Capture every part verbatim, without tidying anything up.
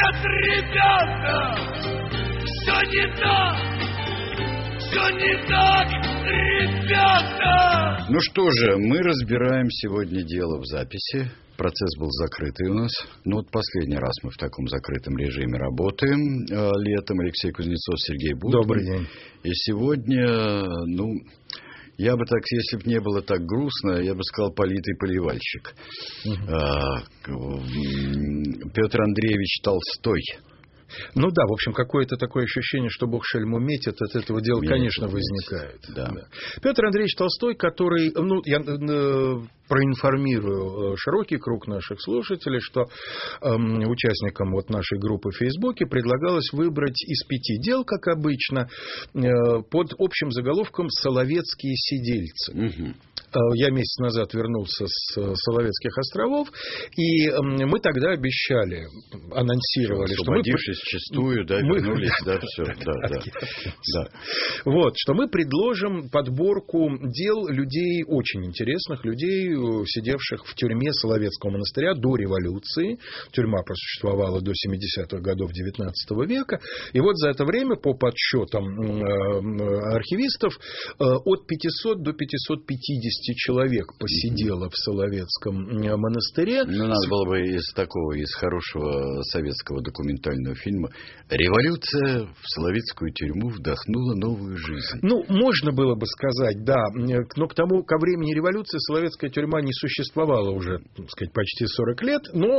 Нет, ребята, все не так, все не так, ребята. Ну что же, мы разбираем сегодня дело в записи. Процесс был закрытый у нас. Ну вот последний раз мы в таком закрытом режиме работаем. Летом Алексей Кузнецов, Сергей Будкин. Добрый день. И сегодня, ну, я бы так, если бы не было так грустно, я бы сказал политый поливальщик. Угу. А, Петр Андреевич Толстой. Ну да, в общем, какое-то такое ощущение, что Бог шельму метит, от этого дела, метит, конечно, возникает. Да. Да. Петр Андреевич Толстой, который, ну, я э, проинформирую широкий круг наших слушателей, что э, участникам вот нашей группы в Фейсбуке предлагалось выбрать из пяти дел, как обычно, э, под общим заголовком «Соловецкие сидельцы». Угу. Я месяц назад вернулся с Соловецких островов, и мы тогда обещали, анонсировали, что мы... Освободившись вчистую, да, мы... вернулись, да, все, да, да, да. Вот, что мы предложим подборку дел людей, очень интересных людей, сидевших в тюрьме Соловецкого монастыря до революции. Тюрьма просуществовала до семидесятых годов девятнадцатого века, и вот за это время, по подсчетам архивистов, от пятисот до пятисот пятидесяти человек посидело в Соловецком монастыре. Ну, надо было бы из такого, из хорошего советского документального фильма «Революция в Соловецкую тюрьму вдохнула новую жизнь». Ну, можно было бы сказать, да, но к тому, ко времени революции Соловецкая тюрьма не существовала уже, так сказать, почти сорок лет, но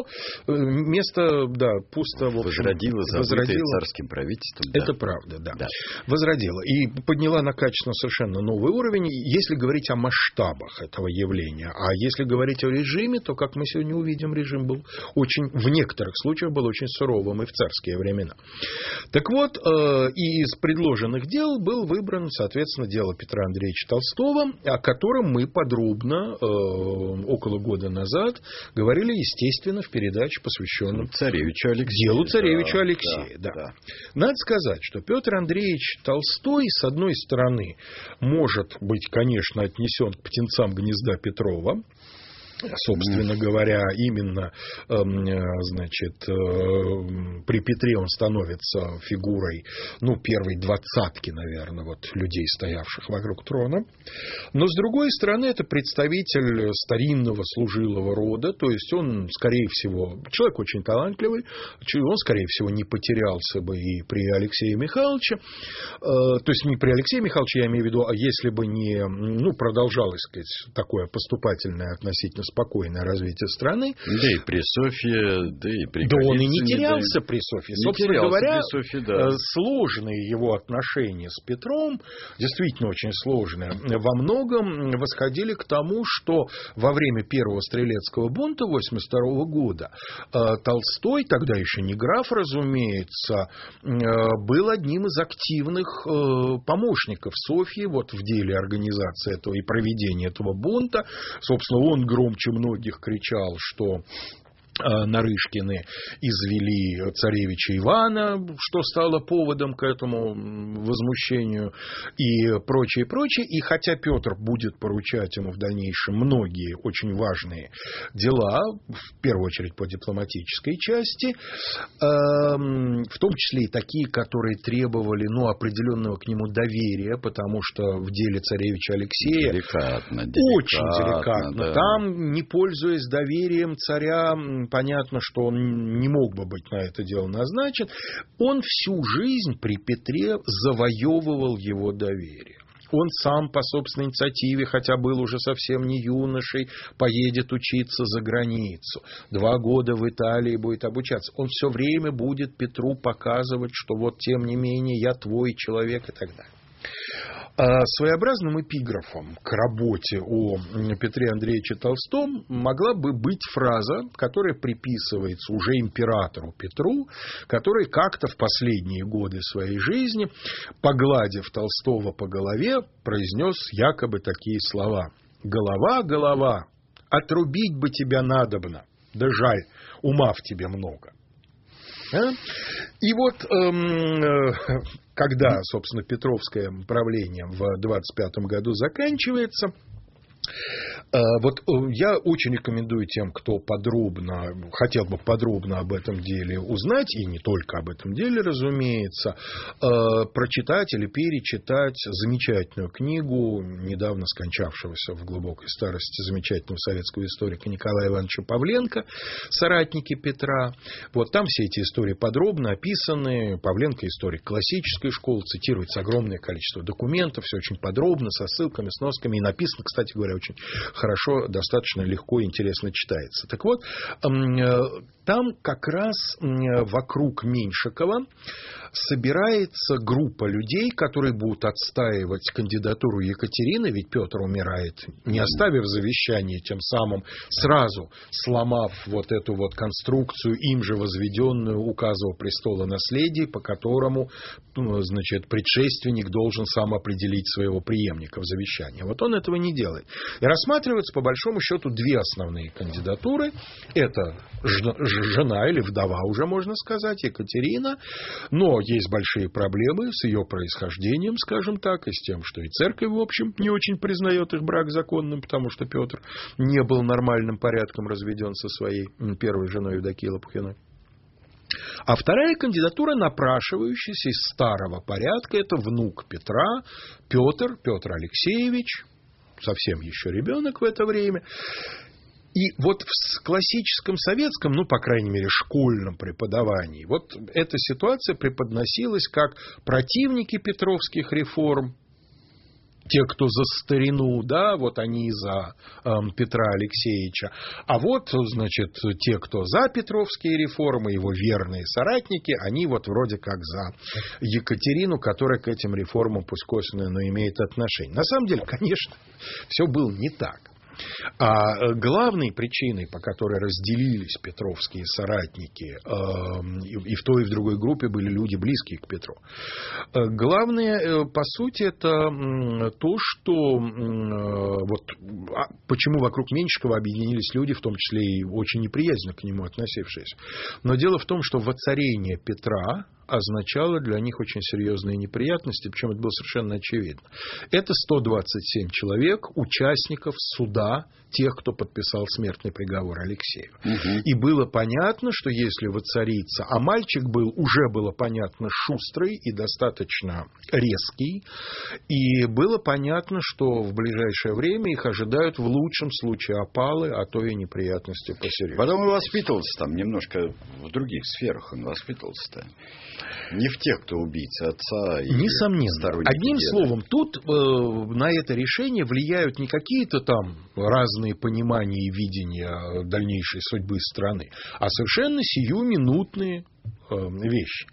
место, да, пусто, в общем, возродила, забытое царским правительством. Это да. правда, да. да. Возродила. И подняла на качественно совершенно новый уровень, если говорить о масштабах этого явления. А если говорить о режиме, то, как мы сегодня увидим, режим был очень, в некоторых случаях, был очень суровым и в царские времена. Так вот, э, и из предложенных дел был выбран, соответственно, дело Петра Андреевича Толстого, о котором мы подробно э, около года назад говорили, естественно, в передаче, посвященной царевичу Алексею. Делу царевичу да, Алексею, да, да. да. Надо сказать, что Петр Андреевич Толстой, с одной стороны, может быть, конечно, отнесен к птенцам гнезда Петрова. Собственно говоря, именно, значит, при Петре он становится фигурой, ну, первой двадцатки, наверное, вот, людей, стоявших вокруг трона. Но, с другой стороны, это представитель старинного служилого рода, то есть он, скорее всего, человек очень талантливый, он, скорее всего, не потерялся бы и при Алексее Михайловиче, то есть не при Алексее Михайловиче, я имею в виду, а если бы не, ну, продолжалось, так сказать, такое поступательное относительно спокойное развитие страны. Да и при Софье, да и при Да Голицыне, он и не терялся да, при Софье. Не Собственно говоря, при Софье, да. сложные его отношения с Петром, действительно очень сложные, во многом восходили к тому, что во время первого стрелецкого бунта восемьдесят второго года Толстой, тогда еще не граф, разумеется, был одним из активных помощников Софьи вот в деле организации этого и проведения этого бунта. Собственно, он громче многих кричал, что Нарышкины извели царевича Ивана, что стало поводом к этому возмущению, и прочее, прочее. И хотя Петр будет поручать ему в дальнейшем многие очень важные дела, в первую очередь по дипломатической части, в том числе и такие, которые требовали, ну, определенного к нему доверия, потому что в деле царевича Алексея деликатно, деликатно, очень деликатно. Да. Там, не пользуясь доверием царя, понятно, что он не мог бы быть на это дело назначен. Он всю жизнь при Петре завоевывал его доверие. Он сам по собственной инициативе, хотя был уже совсем не юношей, поедет учиться за границу. Два года в Италии будет обучаться. Он все время будет Петру показывать, что вот тем не менее я твой человек и так далее. Своеобразным эпиграфом к работе о Петре Андреевиче Толстом могла бы быть фраза, которая приписывается уже императору Петру, который как-то в последние годы своей жизни, погладив Толстого по голове, произнес якобы такие слова: «Голова, голова, отрубить бы тебя надобно, да жаль, ума в тебе много». А? И вот, эм, когда, собственно, Петровское правление в двадцать пятом году заканчивается, Вот я очень рекомендую тем, кто подробно, хотел бы подробно об этом деле узнать, и не только об этом деле, разумеется, прочитать или перечитать замечательную книгу недавно скончавшегося в глубокой старости замечательного советского историка Николая Ивановича Павленко «Соратники Петра». Вот там все эти истории подробно описаны. Павленко историк классической школы, цитируется огромное количество документов, все очень подробно, со ссылками, сносками, и написано, кстати говоря, очень хорошо, достаточно легко и интересно читается. Так вот, там как раз вокруг Меньшикова собирается группа людей, которые будут отстаивать кандидатуру Екатерины, ведь Петр умирает, не оставив завещание, тем самым сразу сломав вот эту вот конструкцию, им же возведенную указа о престолонаследии, по которому, значит, предшественник должен сам определить своего преемника в завещании. Вот он этого не делает. И рассматриваются, по большому счету, две основные кандидатуры. Это жена или вдова, уже можно сказать, Екатерина, но есть большие проблемы с ее происхождением, скажем так, и с тем, что и церковь, в общем, не очень признает их брак законным, потому что Петр не был нормальным порядком разведен со своей первой женой Евдокией Лопухиной. А вторая кандидатура, напрашивающаяся из старого порядка, это внук Петра, Петр, Петр Алексеевич, совсем еще ребенок в это время. И вот в классическом советском, ну, по крайней мере, школьном преподавании, вот эта ситуация преподносилась как противники петровских реформ, те, кто за старину, да, вот они за э, Петра Алексеевича, а вот, значит, те, кто за петровские реформы, его верные соратники, они вот вроде как за Екатерину, которая к этим реформам, пусть косвенно, но имеет отношение. На самом деле, конечно, все было не так. А главной причиной, по которой разделились петровские соратники, и в той, и в другой группе были люди, близкие к Петру, главное, по сути, это то, что вот почему вокруг Меньшикова объединились люди, в том числе и очень неприязненно к нему относившиеся. Но дело в том, что воцарение Петра означало для них очень серьезные неприятности, причем это было совершенно очевидно. Это сто двадцать семь человек, участников суда, тех, кто подписал смертный приговор Алексею. Угу. И было понятно, что если воцарится, а мальчик был, уже было понятно, шустрый и достаточно резкий, и было понятно, что в ближайшее время их ожидают в лучшем случае опалы, а то и неприятности посерьезнее. Потом он воспитывался там немножко в других сферах, он воспитывался-то. Не в тех, кто убийца отца. И несомненно. Одним деда. словом, тут э, на это решение влияют не какие-то там разные понимания и видения дальнейшей судьбы страны, а совершенно сиюминутные э, вещи.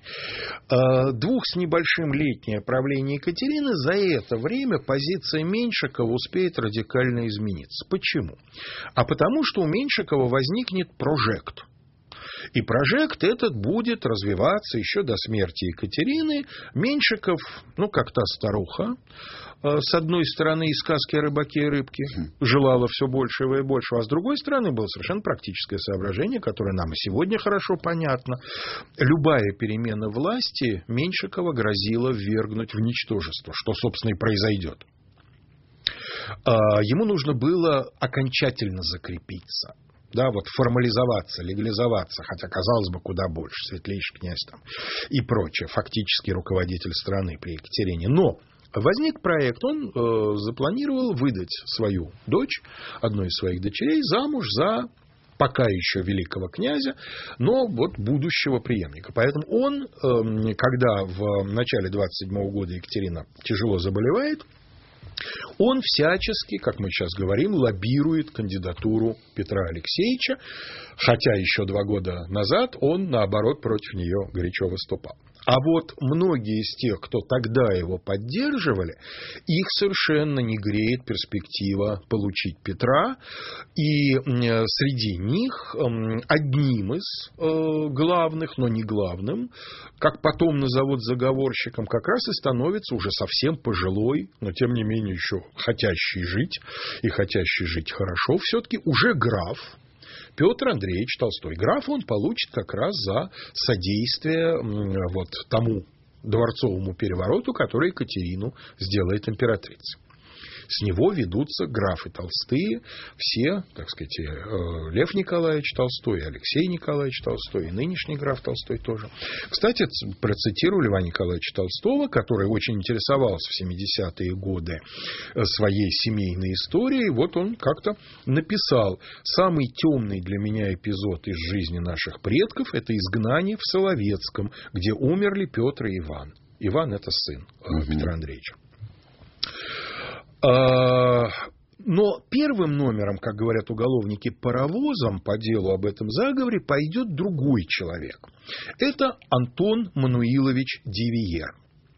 Э, двух с небольшим летнее правление Екатерины, за это время позиция Меньшикова успеет радикально измениться. Почему? А потому что у Меньшикова возникнет прожект. И прожект этот будет развиваться еще до смерти Екатерины. Меньшиков, ну, как та старуха, с одной стороны, из сказки о рыбаке и рыбке, желала все большего и большего, а с другой стороны, было совершенно практическое соображение, которое нам и сегодня хорошо понятно. Любая перемена власти Меньшикова грозила ввергнуть в ничтожество, что, собственно, и произойдет. Ему нужно было окончательно закрепиться. Да, вот формализоваться, легализоваться, хотя, казалось бы, куда больше, светлейший князь там и прочее, фактически руководитель страны при Екатерине. Но возник проект, он э, запланировал выдать свою дочь, одну из своих дочерей, замуж за пока еще великого князя, но вот будущего преемника. Поэтому он, э, когда в начале двадцать седьмого года Екатерина тяжело заболевает, он всячески, как мы сейчас говорим, лоббирует кандидатуру Петра Алексеевича, хотя еще два года назад он, наоборот, против нее горячо выступал. А вот многие из тех, кто тогда его поддерживали, их совершенно не греет перспектива получить Петра. И среди них одним из главных, но не главным, как потом назовут заговорщиком, как раз и становится уже совсем пожилой, но тем не менее еще хотящий жить, и хотящий жить хорошо, все-таки уже граф Петр Андреевич Толстой. Граф он получит как раз за содействие вот тому дворцовому перевороту, который Екатерину сделает императрицей. С него ведутся графы Толстые, все, так сказать, Лев Николаевич Толстой, Алексей Николаевич Толстой, и нынешний граф Толстой тоже. Кстати, процитирую Льва Николаевича Толстого, который очень интересовался в семидесятые годы своей семейной историей. Вот он как-то написал: самый темный для меня эпизод из жизни наших предков – это изгнание в Соловецком, где умерли Петр и Иван. Иван – это сын угу. Петра Андреевича. Но первым номером, как говорят уголовники, паровозом по делу об этом заговоре пойдет другой человек. Это Антон Мануилович Дивиер.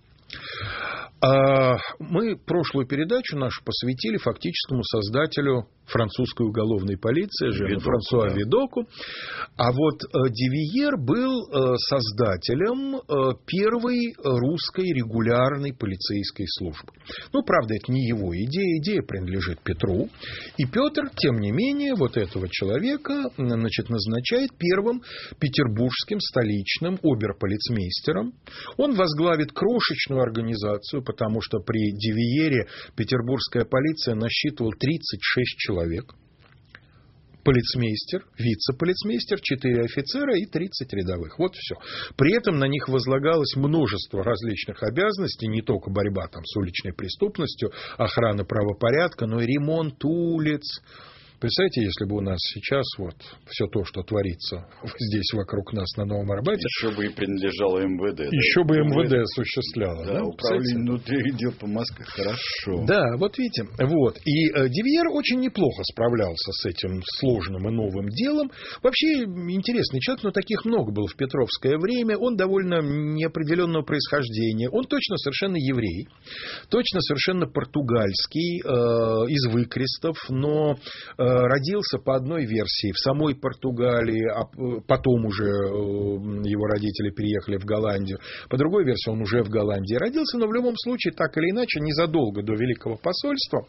Мы прошлую передачу нашу посвятили фактическому создателю французской уголовной полиции Жану Франсуа да. Видоку. А вот Дивиер был создателем первой русской регулярной полицейской службы. Ну, правда, это не его идея, идея принадлежит Петру. И Петр, тем не менее, вот этого человека, значит, назначает первым петербургским столичным оберполицмейстером. Он возглавит крошечную организацию, потому что при Дивиере петербургская полиция насчитывала тридцать шесть человек. Человек, полицмейстер, вице-полицмейстер, четыре офицера и тридцать рядовых. Вот все. При этом на них возлагалось множество различных обязанностей, не только борьба там с уличной преступностью, охрана правопорядка, но и ремонт улиц. Представляете, если бы у нас сейчас вот все то, что творится здесь вокруг нас на Новом Арбате... Еще бы и принадлежало эм вэ дэ. Еще да? бы эм вэ дэ осуществляло. Да, да, управление внутренних дел по Москве. Хорошо. Да, вот видите. Вот. И э, Дивиер очень неплохо справлялся с этим сложным и новым делом. Вообще интересный человек, но таких много было в петровское время. Он довольно неопределенного происхождения. Он точно совершенно еврей. Точно совершенно португальский, э, из выкрестов, но... Э, родился по одной версии в самой Португалии, а потом уже его родители переехали в Голландию. По другой версии он уже в Голландии родился, но в любом случае, так или иначе, незадолго до Великого посольства,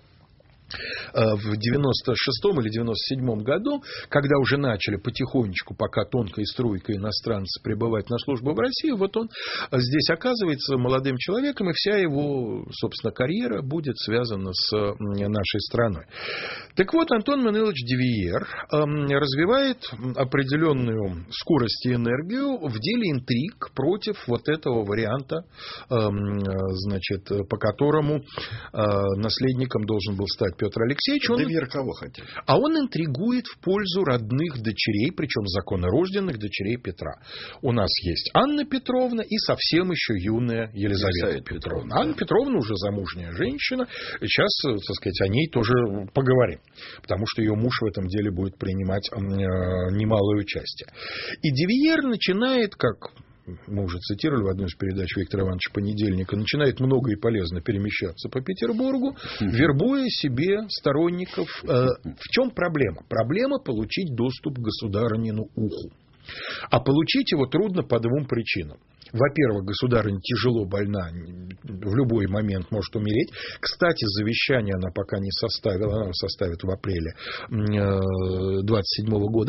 в девяносто шестом или девяносто седьмом году, когда уже начали потихонечку, пока тонкой струйкой иностранцы прибывать на службу в Россию, вот он здесь оказывается молодым человеком, и вся его, собственно, карьера будет связана с нашей страной. Так вот, Антон Мануилович Дивиер развивает определенную скорость и энергию в деле интриг против вот этого варианта, значит, по которому наследником должен был стать Петр Алексеевич. Он... Дивиер кого хотел? А он интригует в пользу родных дочерей, причем законнорожденных дочерей Петра. У нас есть Анна Петровна и совсем еще юная Елизавета, Елизавета Петровна. Петровна. Анна Петровна уже замужняя женщина. Сейчас, так сказать, о ней тоже поговорим. Потому что ее муж в этом деле будет принимать немалое участие. И Дивиер начинает, как... мы уже цитировали в одной из передач Виктора Ивановича Понедельника, начинает много и полезно перемещаться по Петербургу, вербуя себе сторонников. В чем проблема? Проблема получить доступ к государынину уху. А получить его трудно по двум причинам. Во-первых, государыня тяжело больна, в любой момент может умереть. Кстати, завещание она пока не составила, она составит в апреле двадцать седьмого года.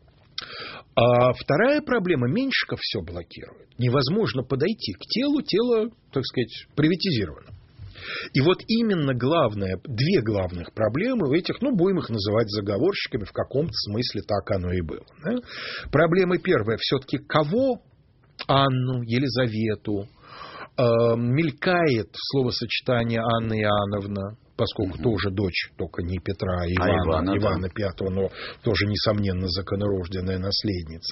А вторая проблема, Меньшиков все блокирует. Невозможно подойти к телу, тело, так сказать, приватизировано. И вот именно главное, две главных проблемы у этих, ну, будем их называть заговорщиками, в каком-то смысле так оно и было. Да? Проблема первая, все-таки кого? Анну, Елизавету. Э, мелькает словосочетание Анна Иоанновна, поскольку угу. тоже дочь, только не Петра, а Ивана, а Ивана, Ивана да. Пятого, но тоже, несомненно, законорожденная наследница.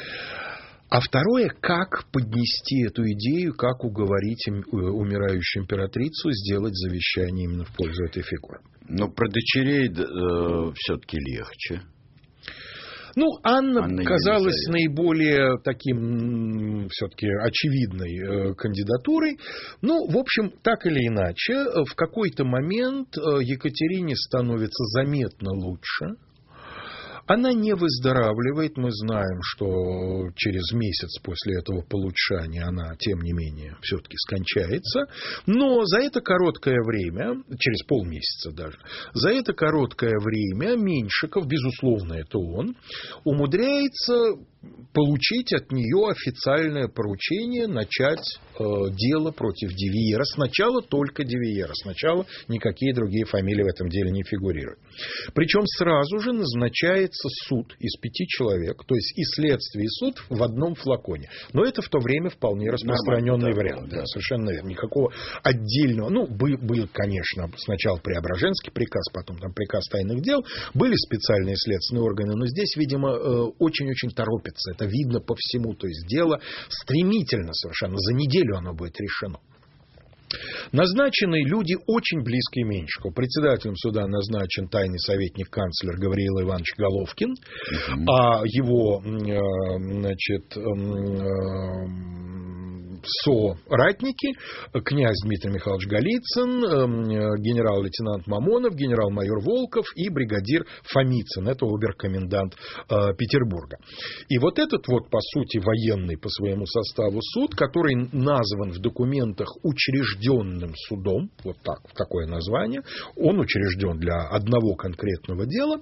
А второе, как поднести эту идею, как уговорить умирающую императрицу сделать завещание именно в пользу этой фигуры. Но про дочерей э, все-таки легче. Ну, Анна, Анна казалась Елизавета. наиболее таким, все-таки, очевидной э, кандидатурой. Ну, в общем, так или иначе, в какой-то момент Екатерине становится заметно лучше. Она не выздоравливает. Мы знаем, что через месяц после этого получания она, тем не менее, все-таки скончается. Но за это короткое время, через полмесяца даже, за это короткое время Меньшиков, безусловно, это он, умудряется получить от нее официальное поручение начать э, дело против Дивиера. Сначала только Дивиера, сначала никакие другие фамилии в этом деле не фигурируют. Причем сразу же назначается суд из пяти человек, то есть и следствие, и суд в одном флаконе. Но это в то время вполне распространенный да, вариант. Да, да, совершенно верно. Никакого отдельного... Ну, был, был, конечно, сначала Преображенский приказ, потом там приказ тайных дел, были специальные следственные органы, но здесь, видимо, очень-очень торопятся. Это видно по всему. То есть дело стремительно совершенно. За неделю оно будет решено. Назначены люди очень близкие Меньшикову. Председателем суда назначен тайный советник канцлер Гавриил Иванович Головкин, uh-huh. а его, значит, соратники князь Дмитрий Михайлович Голицын, генерал-лейтенант Мамонов, генерал-майор Волков и бригадир Фомицын. Это оберкомендант Петербурга. И вот этот вот, по сути, военный по своему составу суд, который назван в документах учрежденным судом, вот так, такое название, он учрежден для одного конкретного дела,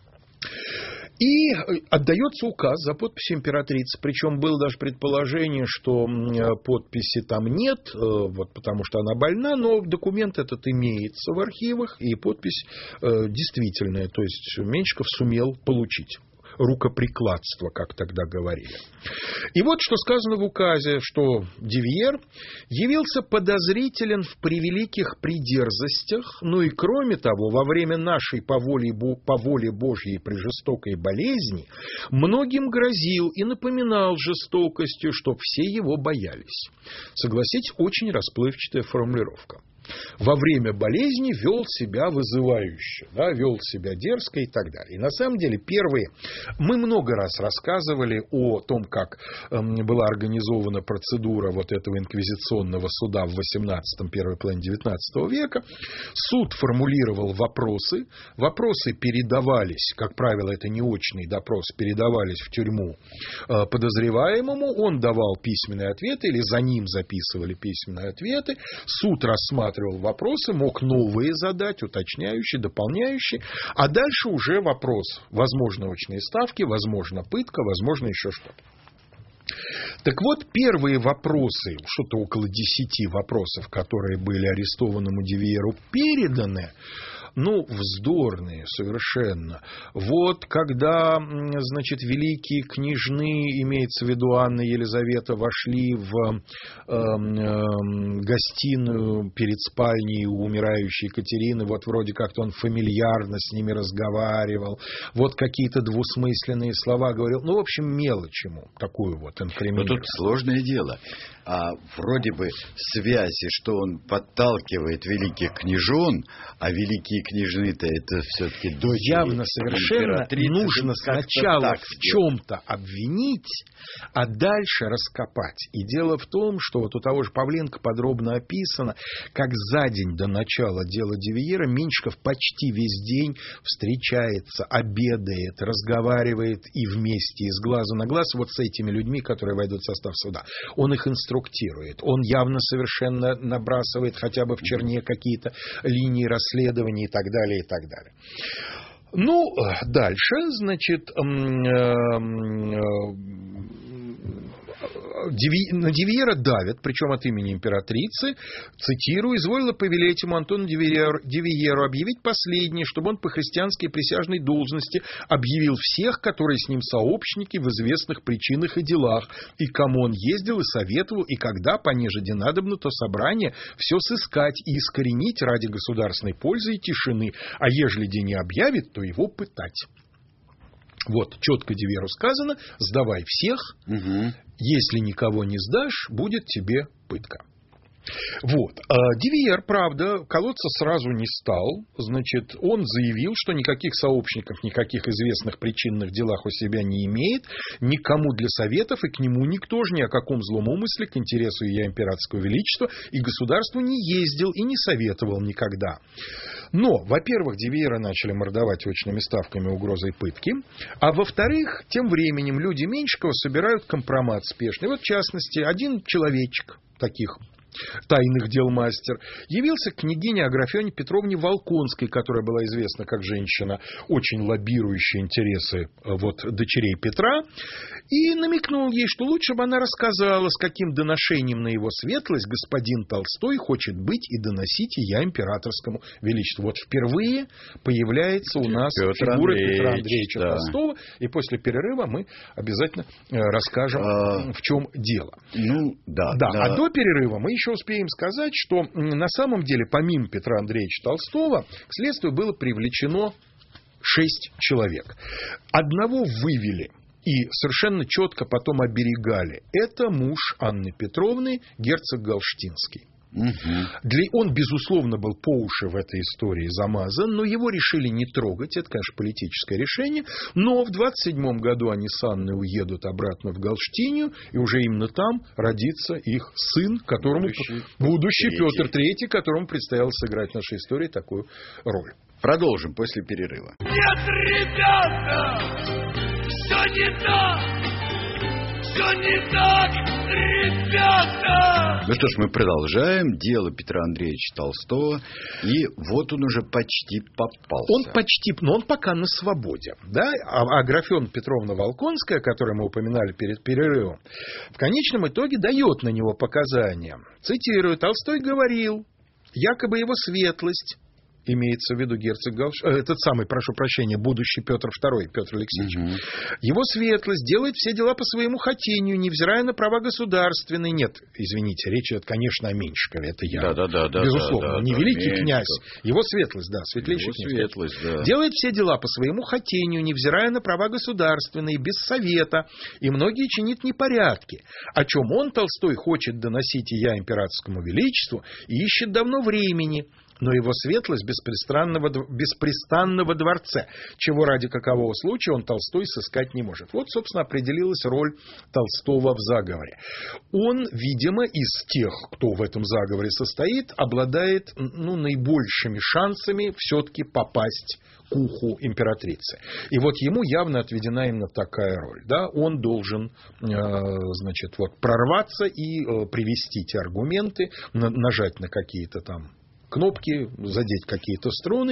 и отдается указ за подписью императрицы. Причем было даже предположение, что подписи там нет, вот, потому что она больна, но документ этот имеется в архивах, и подпись действительная. То есть Меньшиков сумел получить рукоприкладство, как тогда говорили. И вот что сказано в указе, что Дивиер явился подозрителен в превеликих придерзостях, ну и кроме того, во время нашей по воле, по воле Божьей прежестокой болезни многим грозил и напоминал жестокостью, чтоб все его боялись. Согласитесь, очень расплывчатая формулировка. Во время болезни вел себя вызывающе, да, вел себя дерзко и так далее. И на самом деле первые... Мы много раз рассказывали о том, как э, была организована процедура вот этого инквизиционного суда в восемнадцатом, первой половине девятнадцатого века. Суд формулировал вопросы. Вопросы передавались, как правило, это не очный допрос, передавались в тюрьму э, подозреваемому. Он давал письменные ответы или за ним записывали письменные ответы. Суд рассматривал вопросы, мог новые задать, уточняющие, дополняющие, а дальше уже вопрос, возможно, очные ставки, возможно, пытка, возможно, еще что-то. Так вот, первые вопросы, что-то около десяти вопросов, которые были арестованному Дивиеру переданы, ну, вздорные совершенно. Вот когда, значит, великие княжны, имеется в виду Анна и Елизавета, вошли в э, э, гостиную перед спальней у умирающей Екатерины, вот вроде как-то он фамильярно с ними разговаривал, вот какие-то двусмысленные слова говорил. Ну, в общем, мелочь ему такую вот инкриминировал. Но тут сложное дело. А вроде бы связи, что он подталкивает великих княжон, а великие княжны-то это все-таки дочери. Явно совершенно нужно сначала в чем-то обвинить, а дальше раскопать. И дело в том, что вот у того же Павленко подробно описано, как за день до начала дела Дивиера Меньшиков почти весь день встречается, обедает, разговаривает и вместе, и с глазу на глаз вот с этими людьми, которые войдут в состав суда. Он их инструктирует. Он явно совершенно набрасывает хотя бы в черне какие-то линии расследований и так далее, и так далее. Ну, дальше, значит, на Дивиера давят, причем от имени императрицы, цитирую, изволила повелеть ему Антону Дивиеру, Дивиеру объявить последнее, чтобы он по христианской присяжной должности объявил всех, которые с ним сообщники в известных причинах и делах, и кому он ездил и советовал, и когда, понежеде надобно, то собрание все сыскать и искоренить ради государственной пользы и тишины, а ежели де не объявит, то его пытать. Вот, четко Дивиеру сказано, сдавай всех, угу. Если никого не сдашь, будет тебе пытка. Вот. А Дивиер, правда, колоться сразу не стал. Значит, он заявил, что никаких сообщников, никаких известных причинных делах у себя не имеет, никому для советов, и к нему никто же ни о каком злом умысле к интересу ее императорского величества и государству не ездил и не советовал никогда. Но, во-первых, Дивиера начали мордовать очными ставками угрозой пытки, а во-вторых, тем временем люди Меньшикова собирают компромат спешный. Вот, в частности, один человечек таких тайных дел мастер, явился к княгине Аграфене Петровне Волконской, которая была известна как женщина, очень лоббирующая интересы вот, дочерей Петра, и намекнул ей, что лучше бы она рассказала, с каким доношением на его светлость господин Толстой хочет быть и доносить и я императорскому величеству. Вот впервые появляется у нас Петр фигура Андреевич, Петра Андреевича да. Толстого, и после перерыва мы обязательно расскажем, а, в чем дело. Ну, да, да, да. А до перерыва мы еще успеем сказать, что на самом деле, помимо Петра Андреевича Толстого, к следствию было привлечено шесть человек. Одного вывели и совершенно четко потом оберегали. Это муж Анны Петровны, герцог Галштинский. Угу. Для... Он, безусловно, был по уши в этой истории замазан, но его решили не трогать. Это, конечно, политическое решение. Но в двадцать седьмом году они с Анной уедут обратно в Галштинию, и уже именно там родится их сын, которому будущий, будущий Петр Третий, которому предстояло сыграть в нашей истории такую роль. Продолжим после перерыва. Нет, ребята, все не так. Все не так, ребята! Ну что ж, мы продолжаем дело Петра Андреевича Толстого, и вот он уже почти попался. Он почти, но он пока на свободе. Да? А Аграфена Петровна Волконская, которую мы упоминали перед перерывом, в конечном итоге дает на него показания. Цитирую, Толстой говорил, якобы его светлость, имеется в виду герцог Галш... этот самый, прошу прощения, будущий Петр Второй, Петр Алексеевич. Угу. Его светлость делает все дела по своему хотению, невзирая на права государственные. Нет, извините, речь идет, конечно, о Меньшикове, это я. Да, да, да, да, безусловно, да, да, не да, великий Меньшиков. князь, его светлость, да, светлейший его князь. Светлость, да. Делает все дела по своему хотению, невзирая на права государственные, без совета, и многие чинит непорядки, о чем он, Толстой, хочет доносить и я императорскому величеству, и ищет давно времени. Но его светлость беспрестанного, беспрестанного дворце, чего ради какового случая он, Толстой, сыскать не может. Вот, собственно, определилась роль Толстого в заговоре. Он, видимо, из тех, кто в этом заговоре состоит, обладает ну, наибольшими шансами все-таки попасть к уху императрицы. И вот ему явно отведена именно такая роль. Да? Он должен э, значит, вот, прорваться и э, привести те аргументы, на, нажать на какие-то там кнопки, задеть какие-то струны,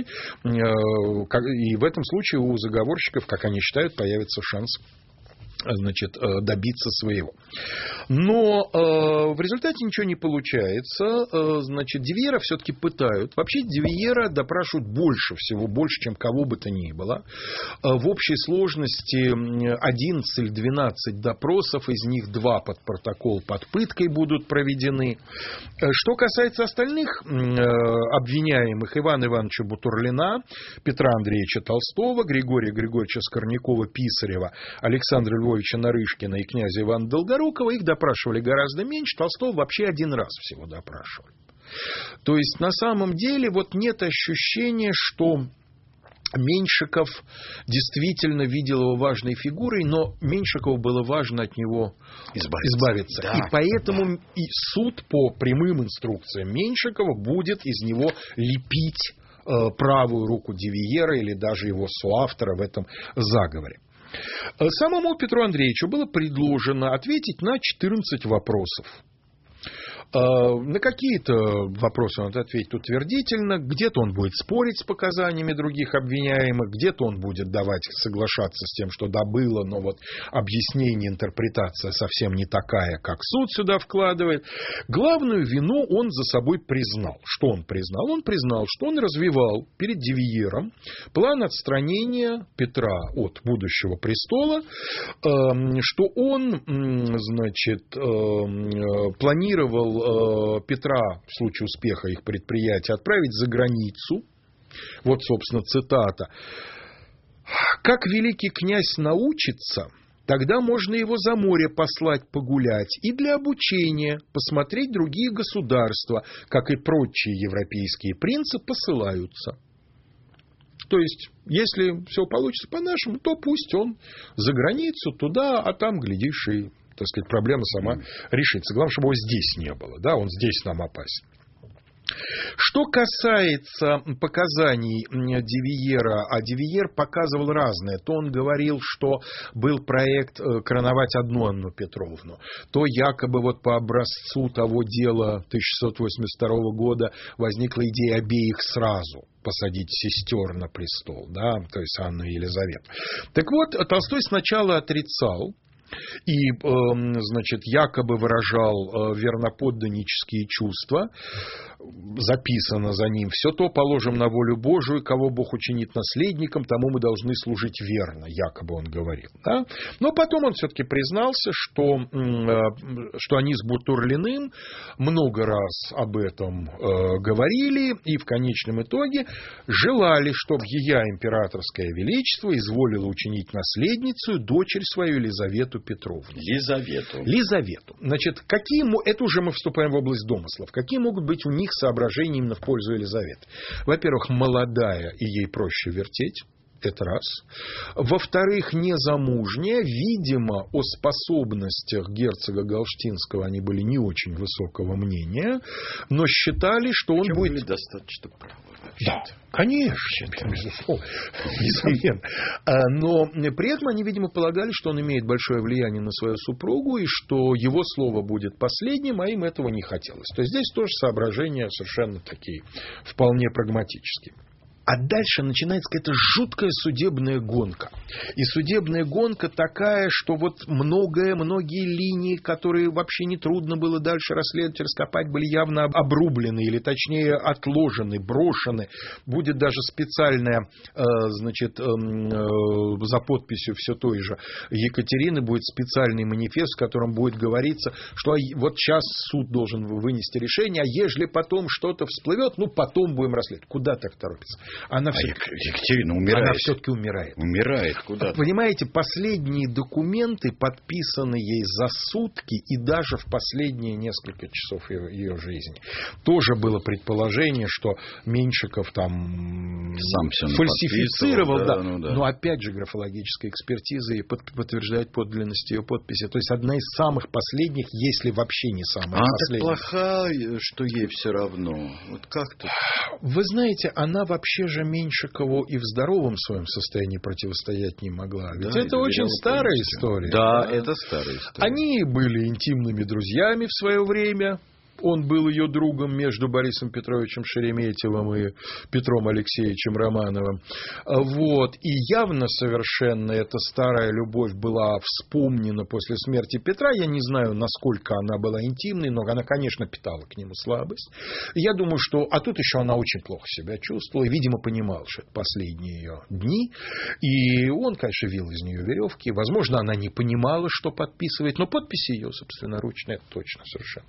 и в этом случае у заговорщиков, как они считают, появится шанс, значит, добиться своего. Но э, в результате ничего не получается. Э, значит, Дивьера все-таки пытают. Вообще Дивьера допрашивают больше всего, больше, чем кого бы то ни было. Э, в общей сложности одиннадцать или двенадцать допросов, из них два под протокол под пыткой будут проведены. Э, что касается остальных э, обвиняемых, Ивана Ивановича Бутурлина, Петра Андреевича Толстого, Григория Григорьевича Скорнякова-Писарева, Александра Львовича Нарышкина и князя Ивана Долгорукова, их допрашивали гораздо меньше. Толстого вообще один раз всего допрашивали. То есть, на самом деле, вот нет ощущения, что Меньшиков действительно видел его важной фигурой, но Меньшикову было важно от него избавиться. избавиться. Да, и поэтому да. и суд по прямым инструкциям Меньшикова будет из него лепить э, правую руку Дивьера или даже его соавтора в этом заговоре. Самому Петру Андреевичу было предложено ответить на четырнадцать вопросов. На какие-то вопросы он ответит утвердительно, где-то он будет спорить с показаниями других обвиняемых, где-то он будет давать, соглашаться с тем, что да, было, но вот объяснение, интерпретация совсем не такая, как суд сюда вкладывает. Главную вину он за собой признал. Что он признал? Он признал, что он развивал перед Дивьером план отстранения Петра от будущего престола, что он, значит, планировал Петра в случае успеха их предприятия отправить за границу. Вот, собственно, цитата. «Как великий князь научится, тогда можно его за море послать погулять и для обучения посмотреть другие государства, как и прочие европейские принцы посылаются». То есть, если все получится по-нашему, то пусть он за границу, туда, а там, глядишь, и, так сказать, проблема сама решится. Главное, чтобы его здесь не было. Да, он здесь нам опасен. Что касается показаний Дивиера, а Дивиер показывал разное. То он говорил, что был проект короновать одну Анну Петровну, то якобы вот по образцу того дела тысяча шестьсот восемьдесят второго года возникла идея обеих сразу посадить сестер на престол, да, то есть Анну и Елизавету. Так вот, Толстой сначала отрицал и, значит, якобы выражал верноподданнические чувства. Записано за ним: все то положим на волю Божию, кого Бог учинит наследником, тому мы должны служить верно, якобы он говорил. Да? Но потом он все-таки признался, что, что они с Бутурлиным много раз об этом говорили и в конечном итоге желали, чтобы ея императорское величество изволило учинить наследницу дочерь свою Елизавету Петровну. Лизавету. Лизавету. Значит, какие, это уже мы вступаем в область домыслов. Какие могут быть у них соображения именно в пользу Елизаветы? Во-первых, молодая, и ей проще вертеть. Это раз. Во-вторых, незамужняя. Видимо, о способностях герцога Галштинского они были не очень высокого мнения, но считали, что он будет... Были достаточно правы. Да, конечно, безусловно, несомненно. Но при этом они, видимо, полагали, что он имеет большое влияние на свою супругу и что его слово будет последним, а им этого не хотелось. То есть здесь тоже соображения совершенно такие, вполне прагматические. А дальше начинается какая-то жуткая судебная гонка. И судебная гонка такая, что вот многое, многие линии, которые вообще не трудно было дальше расследовать, раскопать, были явно обрублены, или точнее отложены, брошены. Будет даже специальная, значит, за подписью все той же Екатерины, будет специальный манифест, в котором будет говориться, что вот сейчас суд должен вынести решение, а ежели потом что-то всплывет, ну потом будем расследовать. Куда так торопится? Она, а все... Екатерина умирает. Она все-таки умирает. Умирает куда-то. Понимаете, последние документы подписаны ей за сутки и даже в последние несколько часов ее, ее жизни. Тоже было предположение, что Меньшиков там сам фальсифицировал, да, да, ну, да. Но опять же графологическая экспертиза и подтверждает подлинность ее подписи. То есть одна из самых последних, если вообще не самая а последняя. Она так плоха, что ей все равно. Вот как тут? Вы знаете, она вообще же Меньшикову и в здоровом своем состоянии противостоять не могла. Ведь да, это очень старая полностью. История. Да, да, это старая история. Они были интимными друзьями в свое время. Он был ее другом между Борисом Петровичем Шереметьевым и Петром Алексеевичем Романовым. Вот. И явно совершенно эта старая любовь была вспомнена после смерти Петра. Я не знаю, насколько она была интимной, но она, конечно, питала к нему слабость. Я думаю, что... А тут еще она очень плохо себя чувствовала. И, видимо, понимала, что это последние ее дни. И он, конечно, вил из нее веревки. Возможно, она не понимала, что подписывает. Но подпись ее собственноручная, это точно совершенно.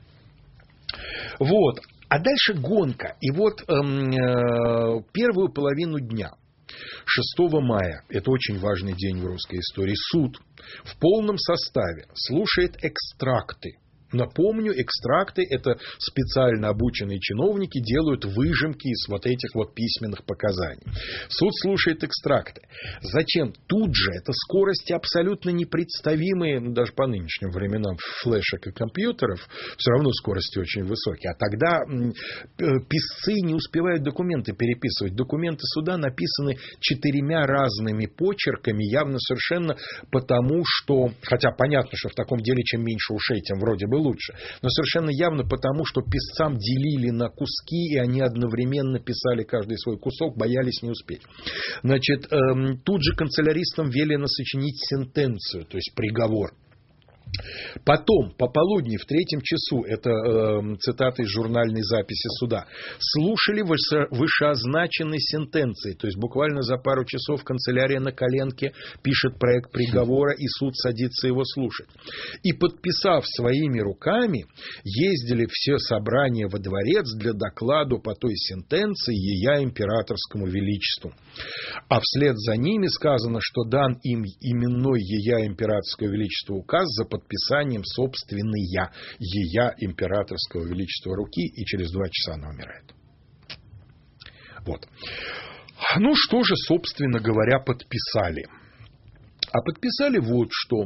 Вот. А дальше гонка. И вот эм, э, первую половину дня, шестого мая, это очень важный день в русской истории, суд в полном составе слушает экстракты. Напомню, экстракты — это специально обученные чиновники делают выжимки из вот этих вот письменных показаний. Суд слушает экстракты. Зачем? Тут же это скорости абсолютно непредставимые, ну, даже по нынешним временам флешек и компьютеров, все равно скорости очень высокие. А тогда писцы не успевают документы переписывать. Документы суда написаны четырьмя разными почерками, явно совершенно потому, что, хотя понятно, что в таком деле чем меньше ушей, тем вроде бы лучше. Но совершенно явно потому, что писцам делили на куски, и они одновременно писали каждый свой кусок, боялись не успеть. Значит, эм, тут же канцеляристам велено сочинить сентенцию, то есть приговор. Потом, пополудни, в третьем часу, это э, цитата из журнальной записи суда, слушали вышеозначенной сентенции, то есть буквально за пару часов канцелярия на коленке пишет проект приговора, и суд садится его слушать. И, подписав своими руками, ездили все собрания во дворец для докладу по той сентенции ея императорскому величеству. А вслед за ними сказано, что дан им именной ея императорского величества указ за подписанием собственной ея императорского величества руки, и через два часа она умирает. Вот. Ну, что же, собственно говоря, подписали? А подписали вот что.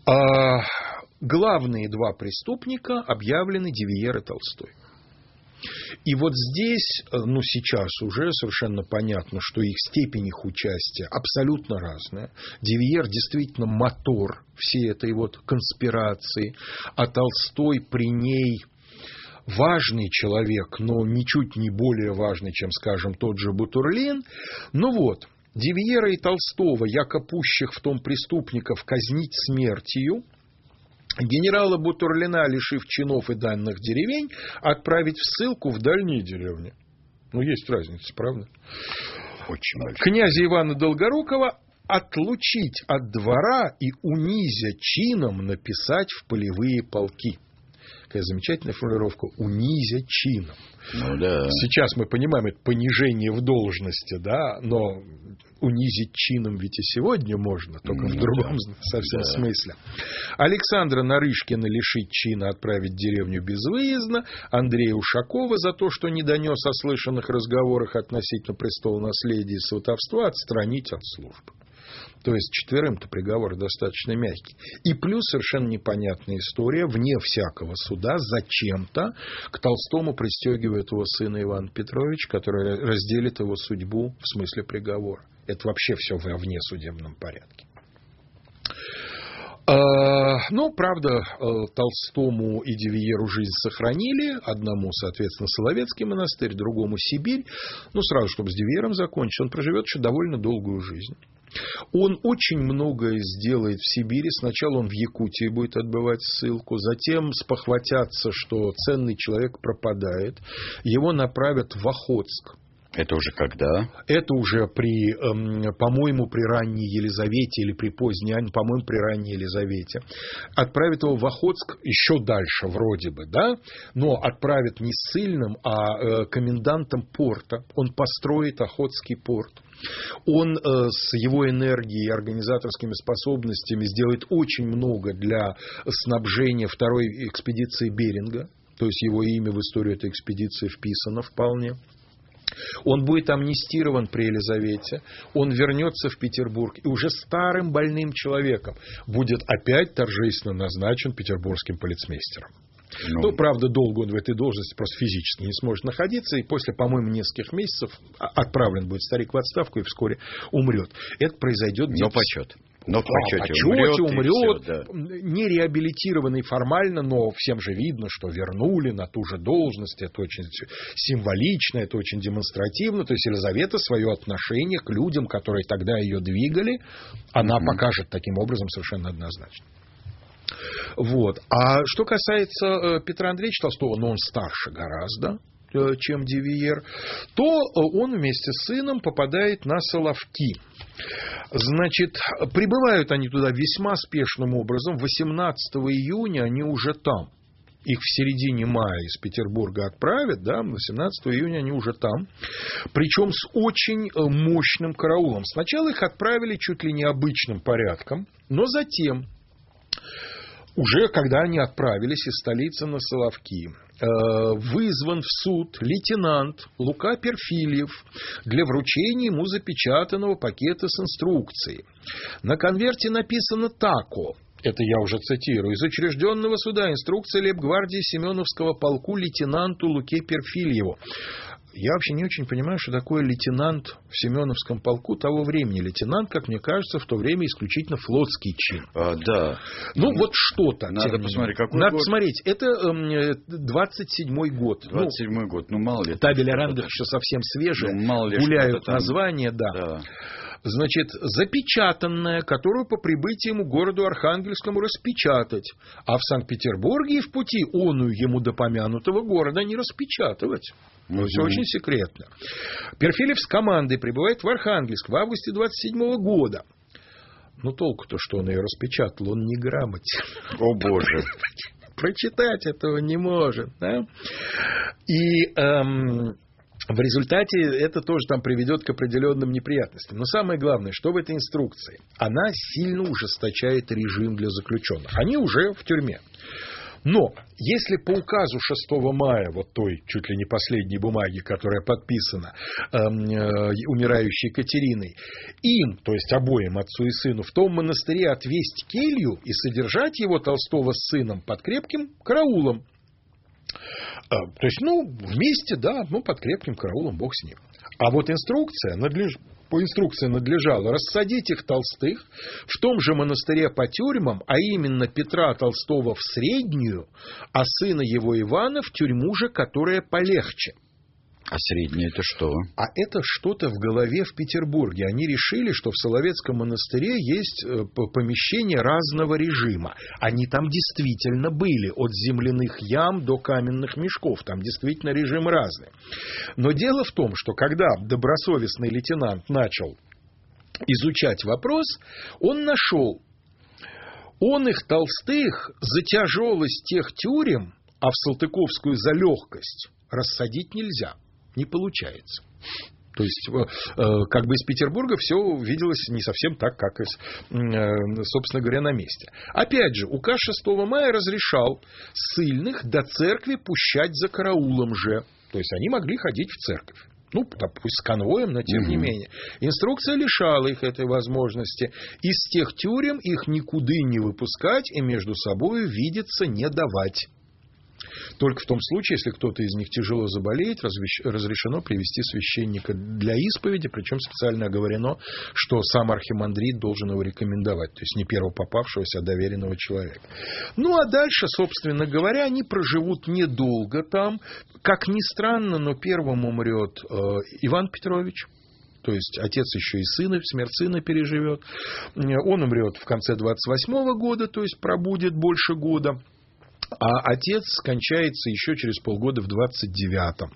А, главные два преступника объявлены Дивиер и Толстой. И вот здесь, ну, сейчас уже совершенно понятно, что их степень их участия абсолютно разная. Дивьер действительно мотор всей этой вот конспирации, а Толстой при ней важный человек, но ничуть не более важный, чем, скажем, тот же Бутурлин. Ну вот, Дивьера и Толстого, яко пущих в том преступников казнить смертью, генерала Бутурлина, лишив чинов и данных деревень, отправить в ссылку в дальние деревни. Ну, есть разница, правда? Очень большая. Князя Ивана Долгорукова отлучить от двора и, унизя чином, написать в полевые полки. Какая замечательная формулировка. Унизя чином. Ну, да. Сейчас мы понимаем, это понижение в должности, да, но унизить чином ведь и сегодня можно, только ну, в другом да. совсем да. смысле. Александра Нарышкина лишить чина, отправить в деревню безвыездно. Андрея Ушакова за то, что не донес о слышанных разговорах относительно престола наследия и сватовства, отстранить от службы. То есть четверым-то приговор достаточно мягкий. И плюс совершенно непонятная история, вне всякого суда, зачем-то к Толстому пристегивает его сына Иван Петрович, который разделит его судьбу в смысле приговора. Это вообще все во внесудебном порядке. Ну, правда, Толстому и Дивьеру жизнь сохранили. Одному, соответственно, Соловецкий монастырь, другому Сибирь. Ну, сразу, чтобы с Дивьером закончить, он проживет еще довольно долгую жизнь. Он очень многое сделает в Сибири. Сначала он в Якутии будет отбывать ссылку, затем спохватятся, что ценный человек пропадает. Его направят в Охотск. Это уже когда? Это уже при, эм, по-моему, при ранней Елизавете или при поздней, по-моему, при ранней Елизавете. Отправят его в Охотск еще дальше, вроде бы, да, но отправят не ссыльным, а э, комендантом порта. Он построит Охотский порт. Он э, с его энергией и организаторскими способностями сделает очень много для снабжения второй экспедиции Беринга. То есть его имя в историю этой экспедиции вписано вполне. Он будет амнистирован при Елизавете, он вернется в Петербург и уже старым больным человеком будет опять торжественно назначен петербургским полицмейстером. Ну, ну, правда, долго он в этой должности просто физически не сможет находиться, и после, по-моему, нескольких месяцев отправлен будет старик в отставку и вскоре умрет. Это произойдет... Но почет. Но в почете, почете умрет, умрет, умрет да. Не реабилитированный формально, но всем же видно, что вернули на ту же должность. Это очень символично, это очень демонстративно. То есть Елизавета свое отношение к людям, которые тогда ее двигали, она mm-hmm. покажет таким образом совершенно однозначно. Вот. А что касается э, Петра Андреевича Толстого, но он старше гораздо, э, чем Дивьер, то он вместе с сыном попадает на Соловки. Значит, прибывают они туда весьма спешным образом. восемнадцатого июня они уже там. Их в середине мая из Петербурга отправят, да, восемнадцатого июня они уже там. Причем с очень мощным караулом. Сначала их отправили чуть ли не обычным порядком, но затем... Уже когда они отправились из столицы на Соловки, вызван в суд лейтенант Лука Перфильев для вручения ему запечатанного пакета с инструкцией. На конверте написано «Тако». Это я уже цитирую. Из учрежденного суда инструкция лейб-гвардии Семеновского полку лейтенанту Луке Перфильеву. Я вообще не очень понимаю, что такое лейтенант в Семеновском полку того времени. Лейтенант, как мне кажется, в то время исключительно флотский чин. А, да. Ну, вот что-то. Надо посмотреть, какой Надо год. посмотреть. Это э, двадцать седьмой год. двадцать седьмой ну, год. Ну, мало ли. Табель Арандов еще совсем свежий. Ну, мало ли гуляют названия, да. да. Значит, запечатанная, которую по прибытии ему городу Архангельскому распечатать, а в Санкт-Петербурге и в пути оную ему до помянутого города не распечатывать. Ну, все очень секретно. Перфильев с командой прибывает в Архангельск в августе двадцать седьмого года. Ну, толку-то, что он ее распечатал, он не грамотен. О, Боже. Прочитать этого не может. Да? И... Эм, в результате это тоже там приведет к определенным неприятностям. Но самое главное, что в этой инструкции? Она сильно ужесточает режим для заключенных. Они уже в тюрьме. Но если по указу шестого мая, вот той чуть ли не последней бумаги, которая подписана э, э, умирающей Екатериной, им, то есть обоим, отцу и сыну, в том монастыре отвесть келью и содержать его, Толстого, с сыном под крепким караулом, То есть, ну, вместе, да, ну, под крепким караулом, бог с ним. А вот инструкция, надлеж... по инструкции надлежало рассадить их толстых в том же монастыре по тюрьмам, а именно Петра Толстого в среднюю, а сына его Ивана в тюрьму же, которая полегче. А среднее это что? А это что-то в голове в Петербурге. Они решили, что в Соловецком монастыре есть помещения разного режима. Они там действительно были. От земляных ям до каменных мешков. Там действительно режим разный. Но дело в том, что когда добросовестный лейтенант начал изучать вопрос, он нашел, он их толстых за тяжелость тех тюрем, а в Салтыковскую за легкость рассадить нельзя. Не получается. То есть, как бы из Петербурга все виделось не совсем так, как, из, собственно говоря, на месте. Опять же, указ шестого мая разрешал ссыльных до церкви пущать за караулом же. То есть, они могли ходить в церковь. Ну, пусть с конвоем, но тем не менее. Инструкция лишала их этой возможности. Из тех тюрем их никуда не выпускать и между собой видеться не давать. Только в том случае, если кто-то из них тяжело заболеет, разрешено привести священника для исповеди, причем специально оговорено, что сам архимандрит должен его рекомендовать, то есть не первого попавшегося, а доверенного человека. Ну, а дальше, собственно говоря, они проживут недолго там. Как ни странно, но первым умрет э, Иван Петрович. То есть отец еще и сына, смерть сына переживет. Он умрет в конце двадцать восьмого года, то есть пробудет больше года. А отец скончается еще через полгода в двадцать девятом.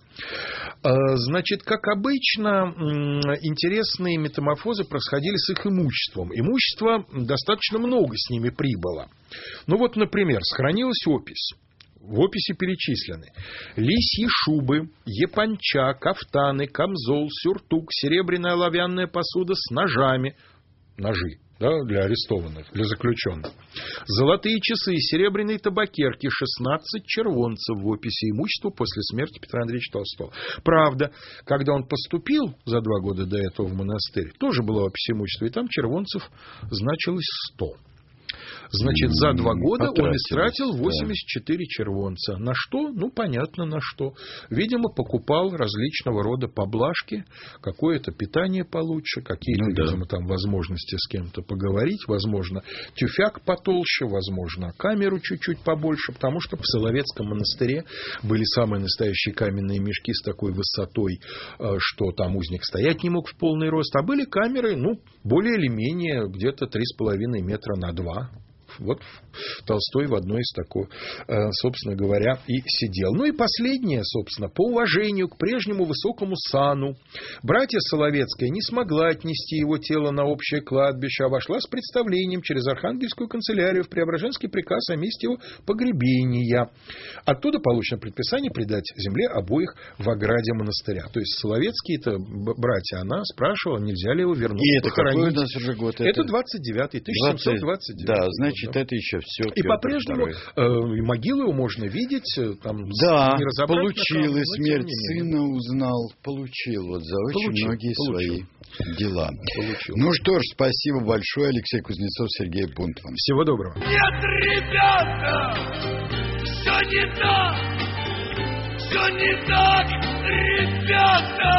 Значит, как обычно, интересные метаморфозы происходили с их имуществом. Имущества достаточно много с ними прибыло. Ну вот, например, сохранилась опись. В описи перечислены лисьи шубы, японча, кафтаны, камзол, сюртук, серебряная оловянная посуда с ножами. Ножи. Да, для арестованных, для заключенных. Золотые часы, серебряные табакерки, шестнадцать червонцев в описи имущества после смерти Петра Андреевича Толстого. Правда, когда он поступил за два года до этого в монастырь, тоже была опись имущества, и там червонцев значилось сто. Значит, за два года он истратил восемьдесят четыре червонца. На что? Ну, понятно, на что. Видимо, покупал различного рода поблажки, какое-то питание получше, какие-то, ну, да. видимо, там возможности с кем-то поговорить, возможно, тюфяк потолще, возможно, камеру чуть-чуть побольше, потому что в Соловецком монастыре были самые настоящие каменные мешки с такой высотой, что там узник стоять не мог в полный рост, а были камеры, ну, более или менее где-то три с половиной метра на два. Вот Толстой в одной из такой, собственно говоря, и сидел. Ну и последнее, собственно, по уважению к прежнему высокому сану. Братья Соловецкая не смогла отнести его тело на общее кладбище, а вошла с представлением через Архангельскую канцелярию в Преображенский приказ о месте его погребения. Оттуда получено предписание предать земле обоих в ограде монастыря. То есть Соловецкие-то братья, она спрашивала, нельзя ли его вернуть. И это какой у нас уже год? Это двадцать девятый, тысяча семьсот двадцать девятый. Да, значит, да. Это еще все. И по-прежнему э, могилу его можно видеть. Там, да, получил, и смерть сына узнал. Получил вот за очень получил, многие получил. свои дела. Получил. Ну что ж, спасибо большое, Алексей Кузнецов, Сергей Бунтман. Всего доброго. Нет, ребята, все не так, все не так, ребята.